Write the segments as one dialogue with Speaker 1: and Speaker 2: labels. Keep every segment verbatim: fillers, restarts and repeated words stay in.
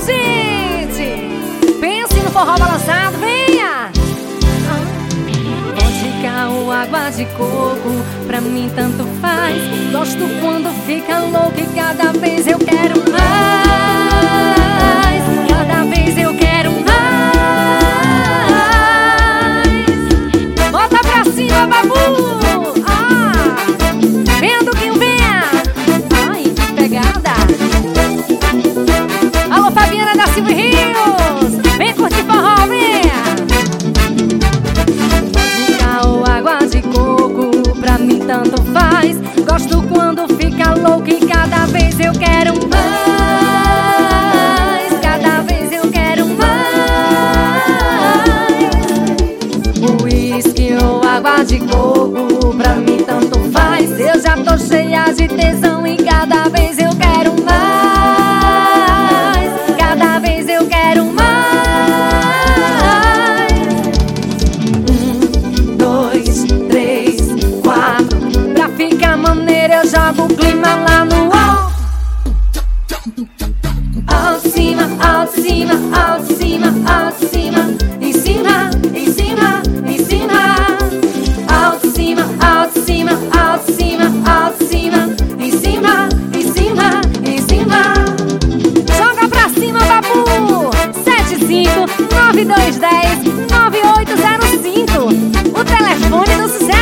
Speaker 1: gente! Pense no forró balançado, venha! Vodka ou água de coco, pra mim tanto faz. Gosto quando fica louco e cada vez eu quero mais. Cada vez eu quero mais. Bota pra cima, babu! Silva Rios, vem curtir forró, venha! Vodka ou água de coco, pra mim tanto faz. Gosto quando fica louco e cada vez eu quero mais. Cada vez eu quero mais. Uísque ou água de coco, pra mim tanto faz. Eu já tô cheia de tesão e cada vez eu quero mais. Eu jogo o clima lá no alto. Alto, cima, alto, cima, alto, cima, alto, cima. Em cima, em cima, em cima. Alto, cima, alto, cima, alto, cima, alto, cima. Em cima, em cima, em cima. Joga pra cima, babu. Sete cinco nove dois um zero nove oito zero cinco. O telefone do sucesso.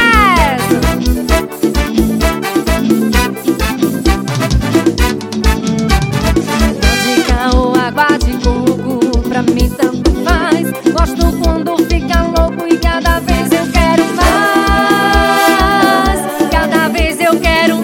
Speaker 1: Pra mim tanto faz. Gosto quando fica louco e cada vez eu quero mais. Cada vez eu quero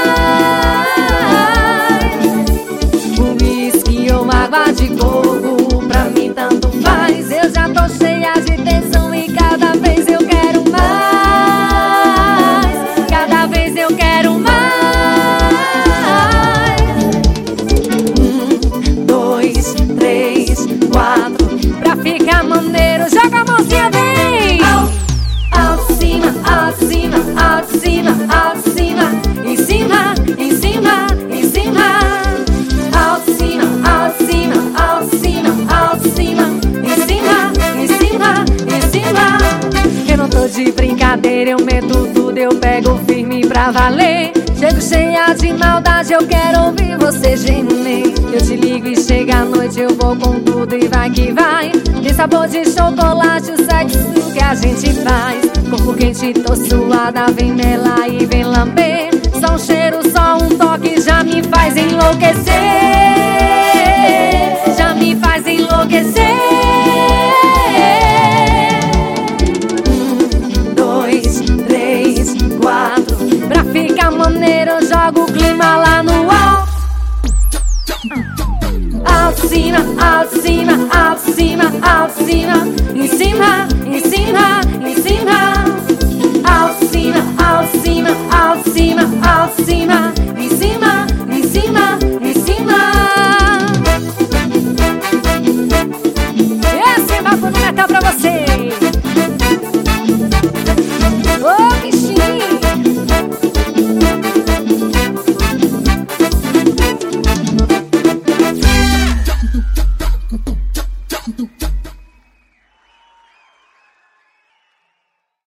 Speaker 1: mais. Uísque ou água de coco, pra mim tanto faz. Eu já tô cheia de tensão e cada vez eu quero mais. Cada vez eu quero mais. Um, dois, três, quatro. Pra ficar maneiro, joga a mãozinha, vem! Alto, alto, cima, alto, cima, alto, cima, alto, cima. Em cima, em cima, em cima. Alto, cima, alto, cima, alto, cima, alto, cima. Em cima, em cima, em cima. Eu não tô de brincadeira, eu meto tudo, eu pego firme pra valer. Chego cheia de maldade, eu quero ouvir você gemer. Eu te ligo e chega a noite, eu vou com tudo e vai que vai. Tem sabor de chocolate, o sexo que a gente faz. Corpo quente, tô suada, vem melar e vem lamber. Só um cheiro, só um toque já me faz enlouquecer. Já me faz enlouquecer. Um, dois, três, quatro. Pra ficar maneiro, eu jogo o clima lá no alto. Alto, cima, alto, cima, alto, cima, alto, cima. Em cima,